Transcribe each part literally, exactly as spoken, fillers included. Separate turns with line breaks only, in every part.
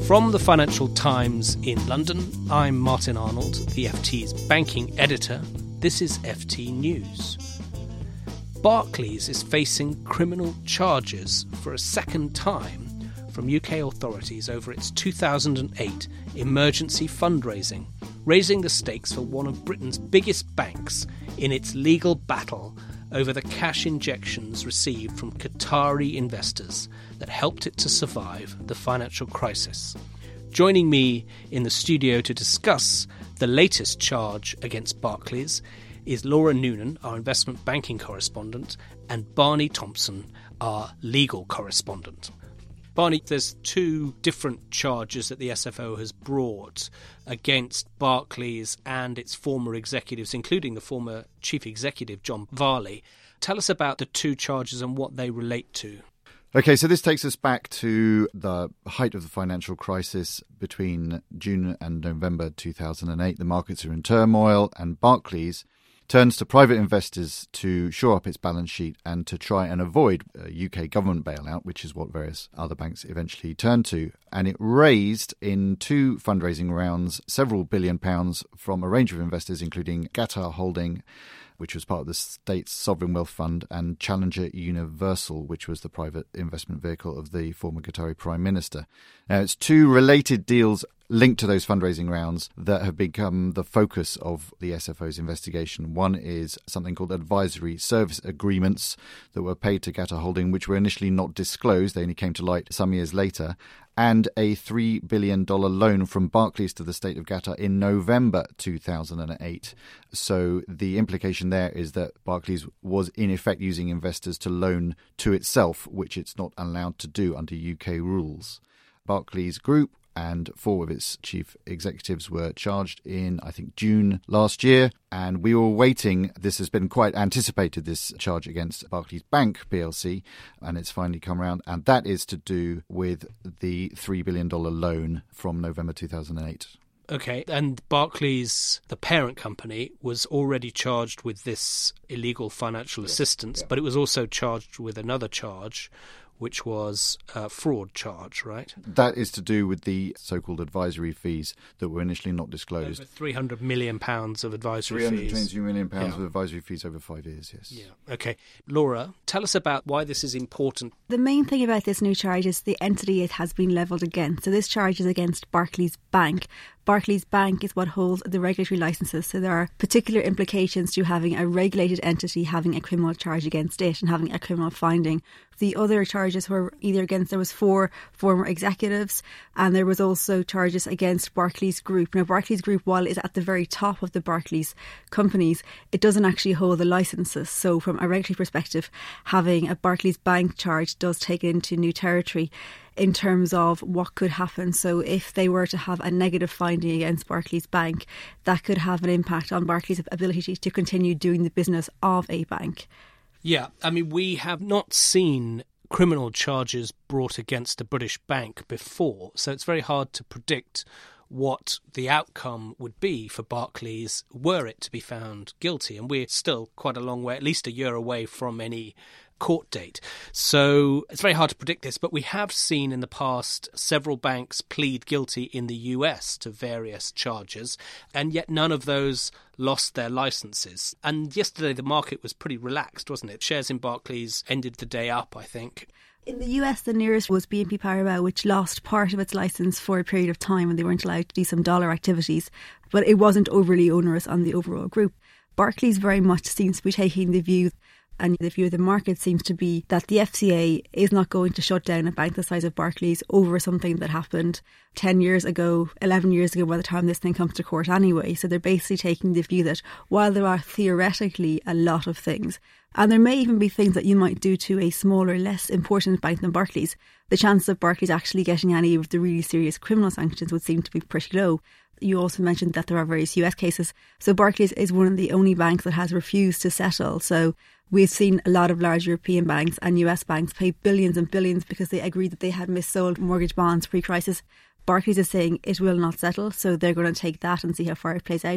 From the Financial Times in London, I'm Martin Arnold, the F T's banking editor. This is F T News. Barclays is facing criminal charges for a second time from U K authorities over its two thousand eight emergency fundraising, raising the stakes for one of Britain's biggest banks in its legal battle over the cash injections received from Qatari investors that helped it to survive the financial crisis. Joining me in the studio to discuss the latest charge against Barclays is Laura Noonan, our investment banking correspondent, and Barney Thompson, our legal correspondent. Barney, there's two different charges that the S F O has brought against Barclays and its former executives, including the former chief executive, John Varley. Tell us about the two charges and what they relate to.
OK, so this takes us back to the height of the financial crisis between June and November two thousand eight. The markets are in turmoil and Barclays turns to private investors to shore up its balance sheet and to try and avoid a U K government bailout, which is what various other banks eventually turned to. And it raised in two fundraising rounds several billion pounds from a range of investors, including Qatar Holding, which was part of the state's sovereign wealth fund, and Challenger Universal, which was the private investment vehicle of the former Qatari Prime Minister. Now, it's two related deals linked to those fundraising rounds that have become the focus of the S F O's investigation. One is something called advisory service agreements that were paid to Qatar Holding, which were initially not disclosed. They only came to light some years later. And a three billion dollars loan from Barclays to the state of Qatar in November two thousand eight. So the implication there is that Barclays was in effect using investors to loan to itself, which it's not allowed to do under U K rules. Barclays Group and four of its chief executives were charged in, I think, June last year. And we were waiting. This has been quite anticipated, this charge against Barclays Bank P L C, and it's finally come around. And that is to do with the three billion dollars loan from November two thousand eight.
OK, and Barclays, the parent company, was already charged with this illegal financial yeah, assistance, yeah. but it was also charged with another charge, which was a fraud charge, right?
That is to do with the so-called advisory fees that were initially not disclosed.
Over three hundred million pounds of advisory fees.
three hundred twenty-two million pounds
yeah.
of advisory fees over five years, yes.
Yeah. OK. Laura, tell us about why this is important.
The main thing about this new charge is the entity it has been levelled against. So this charge is against Barclays Bank. Barclays Bank is what holds the regulatory licences, so there are particular implications to having a regulated entity having a criminal charge against it and having a criminal finding. The other charges were either against, there was four former executives, and there was also charges against Barclays Group. Now, Barclays Group, while it is at the very top of the Barclays companies, it doesn't actually hold the licences. So from a regulatory perspective, having a Barclays Bank charge does take it into new territory in terms of what could happen. So if they were to have a negative finding against Barclays Bank, that could have an impact on Barclays' ability to continue doing the business of a bank.
Yeah, I mean, we have not seen criminal charges brought against a British bank before, so it's very hard to predict what the outcome would be for Barclays were it to be found guilty. And we're still quite a long way, at least a year away from any court date. So it's very hard to predict this, but we have seen in the past several banks plead guilty in the U S to various charges, and yet none of those lost their licenses. And yesterday the market was pretty relaxed, wasn't it? Shares in Barclays ended the day up, I think.
In the U S, the nearest was B N P Paribas, which lost part of its licence for a period of time and they weren't allowed to do some dollar activities, but it wasn't overly onerous on the overall group. Barclays very much seems to be taking the view, and the view of the market seems to be, that the F C A is not going to shut down a bank the size of Barclays over something that happened ten years ago, eleven years ago by the time this thing comes to court anyway. So they're basically taking the view that while there are theoretically a lot of things, and there may even be things that you might do to a smaller, less important bank than Barclays, the chances of Barclays actually getting any of the really serious criminal sanctions would seem to be pretty low. You also mentioned that there are various U S cases. So Barclays is one of the only banks that has refused to settle. So we've seen a lot of large European banks and U S banks pay billions and billions because they agreed that they had missold mortgage bonds pre-crisis. Barclays is saying it will not settle, so they're going to take that and see how far it plays out.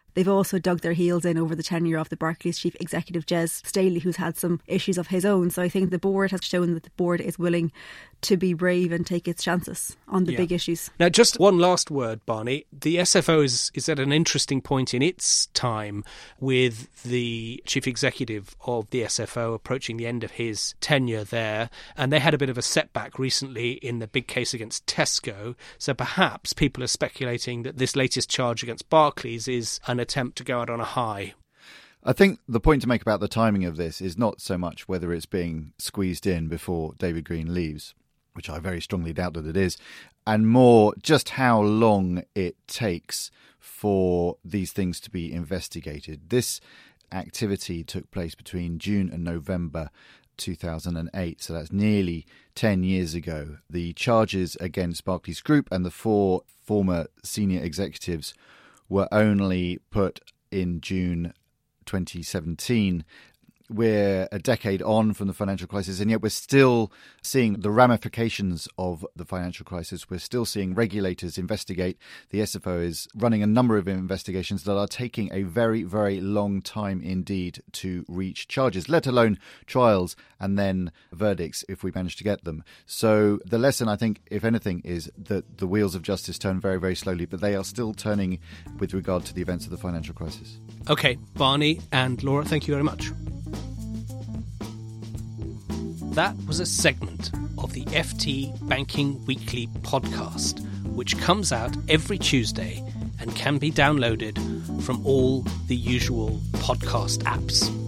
They've also dug their heels in over the tenure of the Barclays chief executive, Jez Staley, who's had some issues of his own. So I think the board has shown that the board is willing to be brave and take its chances on the yeah. big issues.
Now, just one last word, Barney. The S F O is, is at an interesting point in its time, with the chief executive of the S F O approaching the end of his tenure there. And they had a bit of a setback recently in the big case against Tesco. So perhaps people are speculating that this latest charge against Barclays is an attempt to go out on a high.
I think the point to make about the timing of this is not so much whether it's being squeezed in before David Green leaves, which I very strongly doubt that it is, and more just how long it takes for these things to be investigated. This activity took place between June and November two thousand eight, so that's nearly ten years ago. The charges against Barclays Group and the four former senior executives were only put in June twenty seventeen. We're a decade on from the financial crisis, and yet we're still seeing the ramifications of the financial crisis. We're still seeing regulators investigate. The S F O is running a number of investigations that are taking a very, very long time indeed to reach charges, let alone trials and then verdicts if we manage to get them. So the lesson, I think, if anything, is that the wheels of justice turn very, very slowly, but they are still turning with regard to the events of the financial crisis.
OK, Barney and Laura, thank you very much. That was a segment of the F T Banking Weekly podcast, which comes out every Tuesday and can be downloaded from all the usual podcast apps.